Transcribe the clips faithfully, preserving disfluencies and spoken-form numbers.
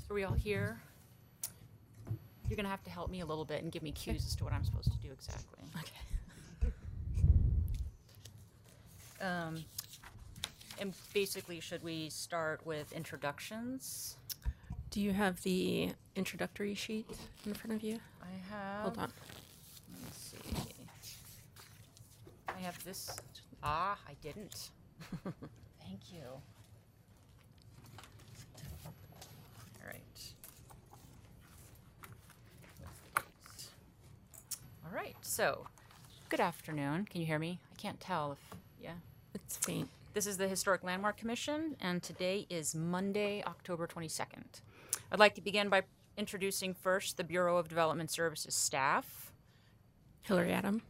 Are we all here? You're going to have to help me a little bit and give me cues as to what I'm supposed to do exactly. Okay. Um, and basically, should we start with introductions? Do you have the introductory sheet in front of you? I have. Hold on. Let me see. I have this. Ah, I didn't. Thank you. All right. All right. So, good afternoon. Can you hear me? I can't tell if, yeah. It's faint. This is the Historic Landmark Commission, and today is Monday, October twenty-second. I'd like to begin by introducing first the Bureau of Development Services staff. Hillary Adam.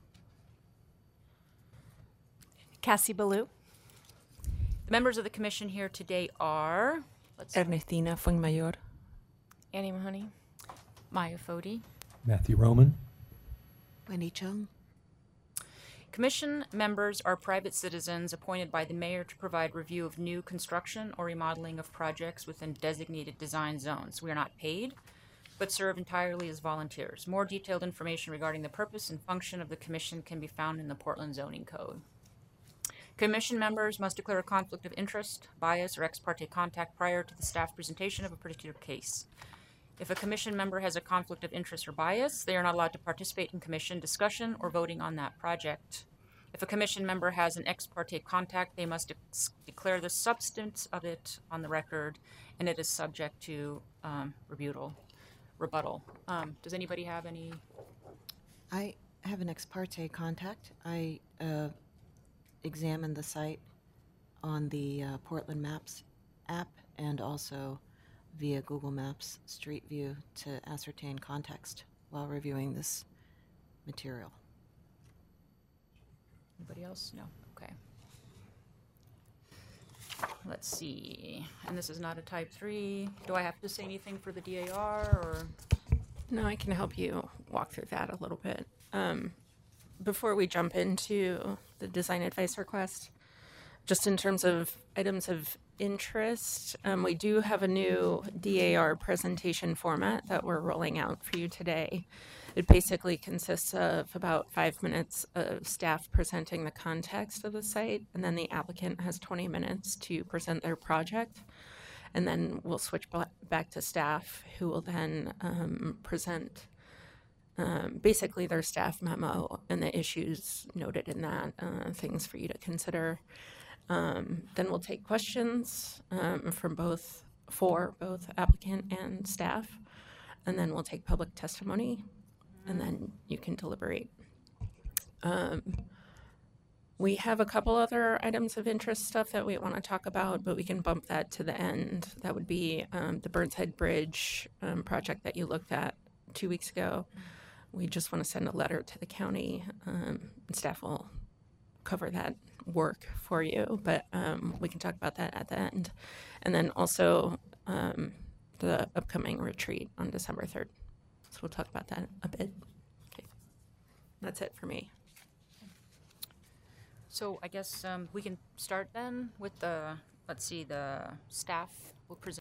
Cassie Ballou. The members of the commission here today are, let's see, Ernestina Fuenmayor. Annie Mahoney. Maya Foti. Matthew Roman. Wendy Chung. Commission members are private citizens appointed by the mayor to provide review of new construction or remodeling of projects within designated design zones. We are not paid, but serve entirely as volunteers. More detailed information regarding the purpose and function of the commission can be found in the Portland Zoning Code. Commission members must declare a conflict of interest, bias, or ex parte contact prior to the staff presentation of a particular case. If a commission member has a conflict of interest or bias, they are not allowed to participate in commission discussion or voting on that project. If a commission member has an ex parte contact, they must de- declare the substance of it on the record, and it is subject to um, rebuttal, rebuttal. Um, does anybody have any? I have an ex parte contact. I uh, examined the site on the uh, Portland Maps app and also via Google Maps Street View to ascertain context while reviewing this material. Anybody else? No. Okay. Let's see. And this is not a type three. Do I have to say anything for the D A R or? No, I can help you walk through that a little bit. Um, before we jump into the design advice request, just in terms of items of interest, um, we do have a new D A R presentation format that we're rolling out for you today. It basically consists of about five minutes of staff presenting the context of the site, and then the applicant has twenty minutes to present their project. And then we'll switch back to staff, who will then um, present um, basically their staff memo and the issues noted in that, uh, things for you to consider. Um, then we'll take questions um, from both, for both applicant and staff, and then we'll take public testimony, and then you can deliberate. Um, we have a couple other items of interest stuff that we want to talk about, but we can bump that to the end. That would be um, the Burnshead Bridge um, project that you looked at two weeks ago. We just want to send a letter to the county, um, and staff will cover that work for you, but um, we can talk about that at the end. And then also um, the upcoming retreat on December third. So we'll talk about that a bit. Okay. That's it for me. So I guess um, we can start then with the, let's see, the staff will present.